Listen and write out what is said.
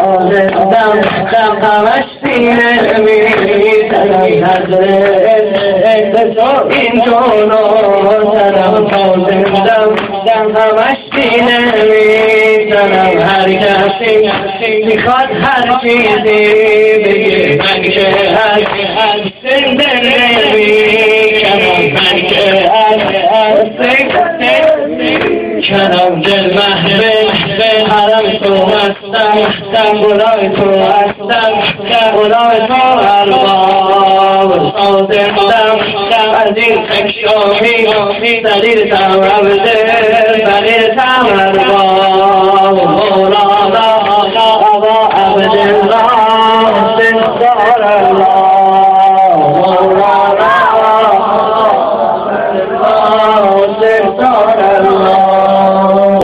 دم همش سینه میزنم حضرت تو این جونو سرم دم همش سینه میزنم هر کسی میخواد هر چیزی بگه من که از زنده نمیکنم من که از کنم دل محبه حرم تو هستم گلای تو هستم گلای تو ارباب صادقم از این تکشامی دلیل تم عبده دلیل تم ارباب